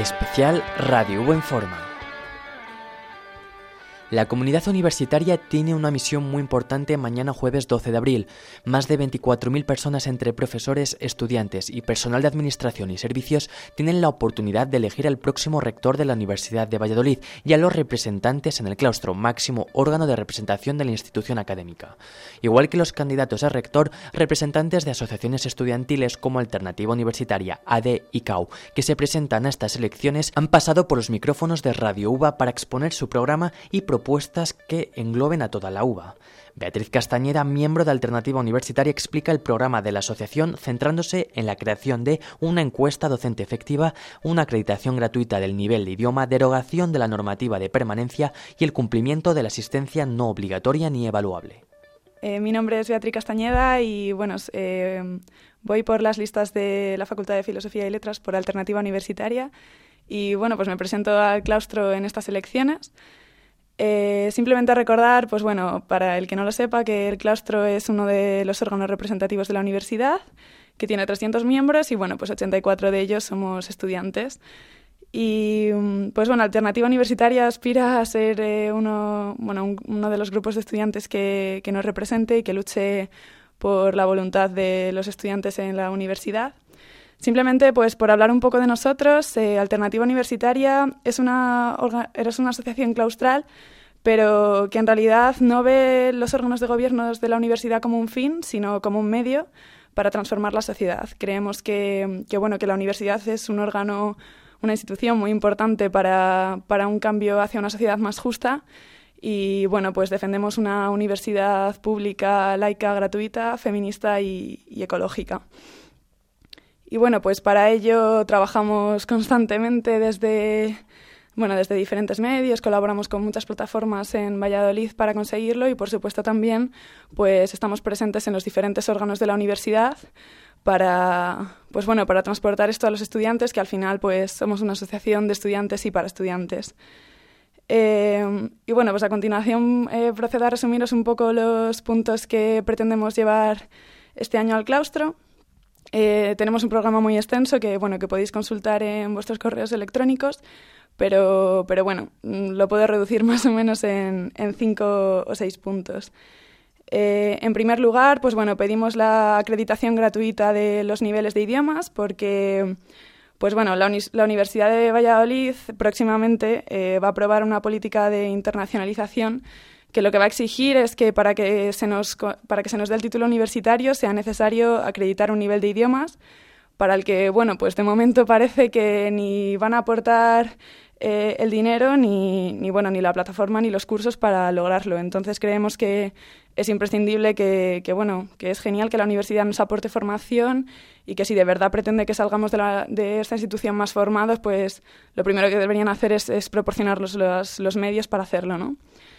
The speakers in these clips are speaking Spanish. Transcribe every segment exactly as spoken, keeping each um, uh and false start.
Especial Radio U Informa. La comunidad universitaria tiene una misión muy importante mañana jueves doce de abril. Más de veinticuatro mil personas entre profesores, estudiantes y personal de administración y servicios tienen la oportunidad de elegir al próximo rector de la Universidad de Valladolid y a los representantes en el claustro, máximo órgano de representación de la institución académica. Igual que los candidatos a rector, representantes de asociaciones estudiantiles como Alternativa Universitaria, A D y C A U, que se presentan a estas elecciones, han pasado por los micrófonos de Radio UVA para exponer su programa y propuestas propuestas que engloben a toda la UVA. Beatriz Castañeda, miembro de Alternativa Universitaria, explica el programa de la asociación centrándose en la creación de una encuesta docente efectiva, una acreditación gratuita del nivel de idioma, derogación de la normativa de permanencia y el cumplimiento de la asistencia no obligatoria ni evaluable. Eh, mi nombre es Beatriz Castañeda y bueno, eh, voy por las listas de la Facultad de Filosofía y Letras por Alternativa Universitaria y bueno, pues me presento al claustro en estas elecciones. Eh, simplemente recordar, pues bueno, para el que no lo sepa, que el claustro es uno de los órganos representativos de la universidad, que tiene trescientos miembros y bueno, pues ochenta y cuatro de ellos somos estudiantes. Y pues bueno, Alternativa Universitaria aspira a ser eh, uno, bueno, un, uno de los grupos de estudiantes que, que nos represente y que luche por la voluntad de los estudiantes en la universidad. Simplemente, pues por hablar un poco de nosotros, eh, Alternativa Universitaria es una, orga- es una asociación claustral, pero que en realidad no ve los órganos de gobierno de la universidad como un fin, sino como un medio para transformar la sociedad. Creemos que, que, bueno, que la universidad es un órgano, una institución muy importante para, para un cambio hacia una sociedad más justa y, bueno, pues defendemos una universidad pública, laica, gratuita, feminista y, y ecológica. Y bueno, pues para ello trabajamos constantemente desde, bueno, desde diferentes medios, colaboramos con muchas plataformas en Valladolid para conseguirlo y por supuesto también pues estamos presentes en los diferentes órganos de la universidad para, pues bueno, para transportar esto a los estudiantes, que al final pues somos una asociación de estudiantes y para estudiantes. Eh, y bueno, pues a continuación eh, procedo a resumiros un poco los puntos que pretendemos llevar este año al claustro. Eh, tenemos un programa muy extenso que, bueno, que podéis consultar en vuestros correos electrónicos, pero, pero bueno, lo puedo reducir más o menos en, en cinco o seis puntos. Eh, en primer lugar, pues bueno, pedimos la acreditación gratuita de los niveles de idiomas porque, pues bueno, la, uni- la Universidad de Valladolid próximamente eh, va a aprobar una política de internacionalización que lo que va a exigir es que para que se nos para que se nos dé el título universitario sea necesario acreditar un nivel de idiomas para el que, bueno, pues de momento parece que ni van a aportar eh, el dinero ni, ni, bueno, ni la plataforma ni los cursos para lograrlo. Entonces creemos que es imprescindible que, que, bueno, que es genial que la universidad nos aporte formación y que si de verdad pretende que salgamos de, la, de esta institución más formados, pues lo primero que deberían hacer es, es proporcionarnos los, los medios para hacerlo, ¿no?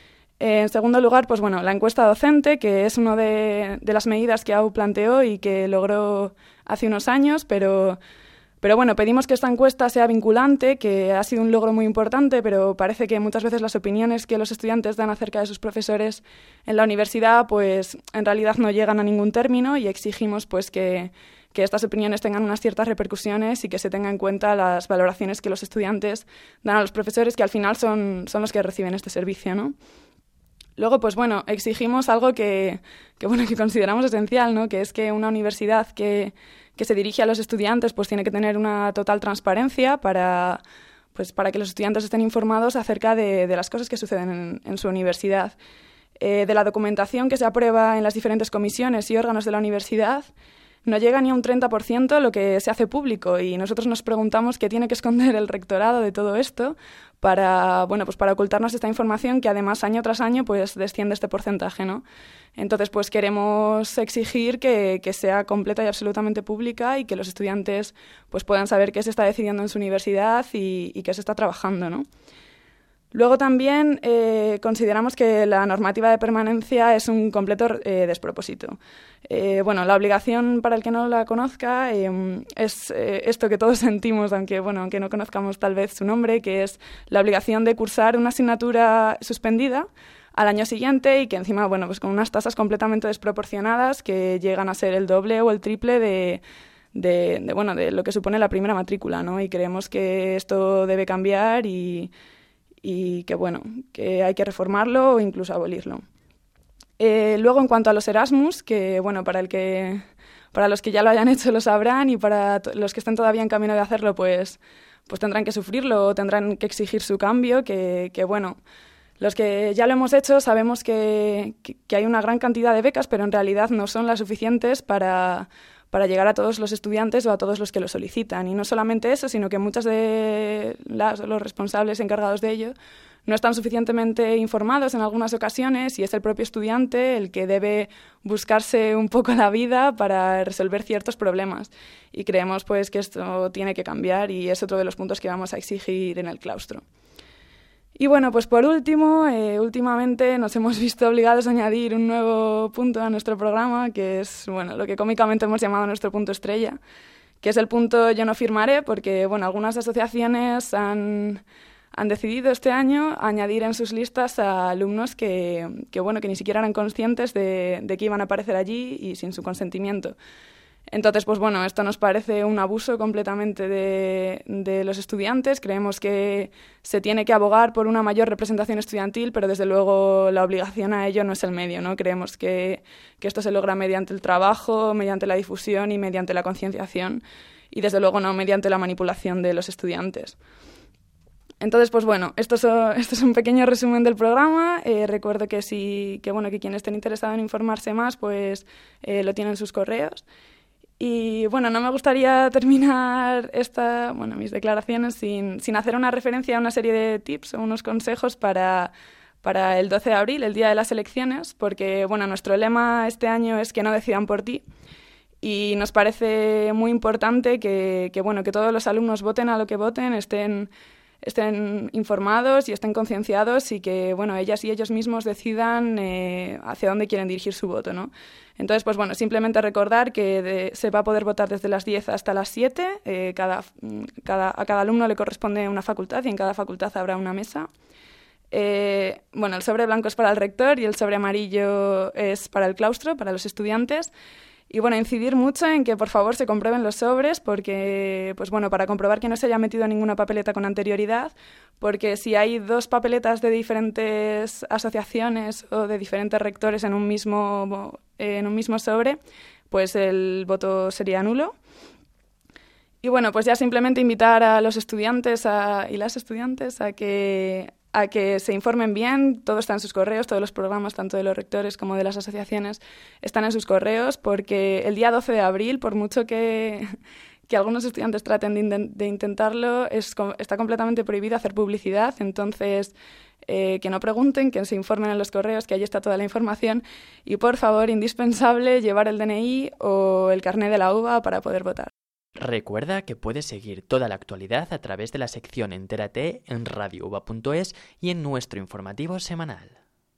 En segundo lugar, pues bueno, la encuesta docente, que es una de, de las medidas que A U planteó y que logró hace unos años, pero, pero bueno, pedimos que esta encuesta sea vinculante, que ha sido un logro muy importante, pero parece que muchas veces las opiniones que los estudiantes dan acerca de sus profesores en la universidad, pues en realidad no llegan a ningún término y exigimos pues que, que estas opiniones tengan unas ciertas repercusiones y que se tengan en cuenta las valoraciones que los estudiantes dan a los profesores, que al final son, son los que reciben este servicio, ¿no? Luego, pues bueno, exigimos algo que, que, bueno, que consideramos esencial, ¿no? Que es que una universidad que, que se dirige a los estudiantes pues tiene que tener una total transparencia para, pues, para que los estudiantes estén informados acerca de, de las cosas que suceden en, en su universidad. Eh, de la documentación que se aprueba en las diferentes comisiones y órganos de la universidad, no llega ni a un treinta por ciento lo que se hace público y nosotros nos preguntamos qué tiene que esconder el rectorado de todo esto para, bueno, pues para ocultarnos esta información que además año tras año pues desciende este porcentaje, ¿no? Entonces pues queremos exigir que, que sea completa y absolutamente pública y que los estudiantes pues puedan saber qué se está decidiendo en su universidad y, y qué se está trabajando, ¿no? Luego también eh, consideramos que la normativa de permanencia es un completo eh, despropósito. Eh, bueno, la obligación, para el que no la conozca, eh, es eh, esto que todos sentimos, aunque, bueno, aunque no conozcamos tal vez su nombre, que es la obligación de cursar una asignatura suspendida al año siguiente y que encima, bueno, pues con unas tasas completamente desproporcionadas que llegan a ser el doble o el triple de, de, de, bueno, de lo que supone la primera matrícula, ¿no? Y creemos que esto debe cambiar y, y que, bueno, que hay que reformarlo o incluso abolirlo. Eh, luego, en cuanto a los Erasmus, que, bueno, para el que... Para los que ya lo hayan hecho lo sabrán y para los que estén todavía en camino de hacerlo, pues, pues tendrán que sufrirlo o tendrán que exigir su cambio, que, que bueno, los que ya lo hemos hecho sabemos que, que, que hay una gran cantidad de becas, pero en realidad no son las suficientes para, para llegar a todos los estudiantes o a todos los que lo solicitan. Y no solamente eso, sino que muchos de las, los responsables encargados de ello no están suficientemente informados en algunas ocasiones y es el propio estudiante el que debe buscarse un poco la vida para resolver ciertos problemas. Y creemos pues que esto tiene que cambiar y es otro de los puntos que vamos a exigir en el claustro. Y bueno, pues por último, eh, últimamente nos hemos visto obligados a añadir un nuevo punto a nuestro programa, que es bueno, lo que cómicamente hemos llamado nuestro punto estrella, que es el punto Yo no firmaré, porque bueno, algunas asociaciones han... han decidido este año añadir en sus listas a alumnos que, que, bueno, que ni siquiera eran conscientes de, de que iban a aparecer allí y sin su consentimiento. Entonces, pues bueno, esto nos parece un abuso completamente de, de los estudiantes. Creemos que se tiene que abogar por una mayor representación estudiantil, pero desde luego la obligación a ello no es el medio, ¿no? Creemos que, que esto se logra mediante el trabajo, mediante la difusión y mediante la concienciación y desde luego no mediante la manipulación de los estudiantes. Entonces, pues bueno, esto es, esto es un pequeño resumen del programa. Eh, recuerdo que si, que bueno, que quienes estén interesados en informarse más, pues eh, lo tienen en sus correos. Y bueno, no me gustaría terminar esta, bueno, mis declaraciones sin, sin hacer una referencia a una serie de tips o unos consejos para, para el doce de abril, el día de las elecciones, porque bueno, nuestro lema este año es que no decidan por ti. Y nos parece muy importante que, que bueno, que todos los alumnos voten a lo que voten, estén estén informados y estén concienciados y que, bueno, ellas y ellos mismos decidan eh, hacia dónde quieren dirigir su voto, ¿no? Entonces, pues bueno, simplemente recordar que de, se va a poder votar desde las diez hasta las siete, eh, cada, cada, a cada alumno le corresponde una facultad y en cada facultad habrá una mesa. Eh, bueno, el sobre blanco es para el rector y el sobre amarillo es para el claustro, para los estudiantes. Y bueno, incidir mucho en que por favor se comprueben los sobres porque, pues bueno, para comprobar que no se haya metido ninguna papeleta con anterioridad, porque si hay dos papeletas de diferentes asociaciones o de diferentes rectores en un mismo, en un mismo sobre, pues el voto sería nulo. Y bueno, pues ya simplemente invitar a los estudiantes a, y las estudiantes a que... a que se informen bien, todo está en sus correos, todos los programas, tanto de los rectores como de las asociaciones, están en sus correos, porque el día doce de abril, por mucho que, que algunos estudiantes traten de, de intentarlo, es, está completamente prohibido hacer publicidad, entonces eh, que no pregunten, que se informen en los correos, que allí está toda la información, y por favor, indispensable, llevar el D N I o el carné de la uva para poder votar. Recuerda que puedes seguir toda la actualidad a través de la sección Entérate en radio uva punto es y en nuestro informativo semanal.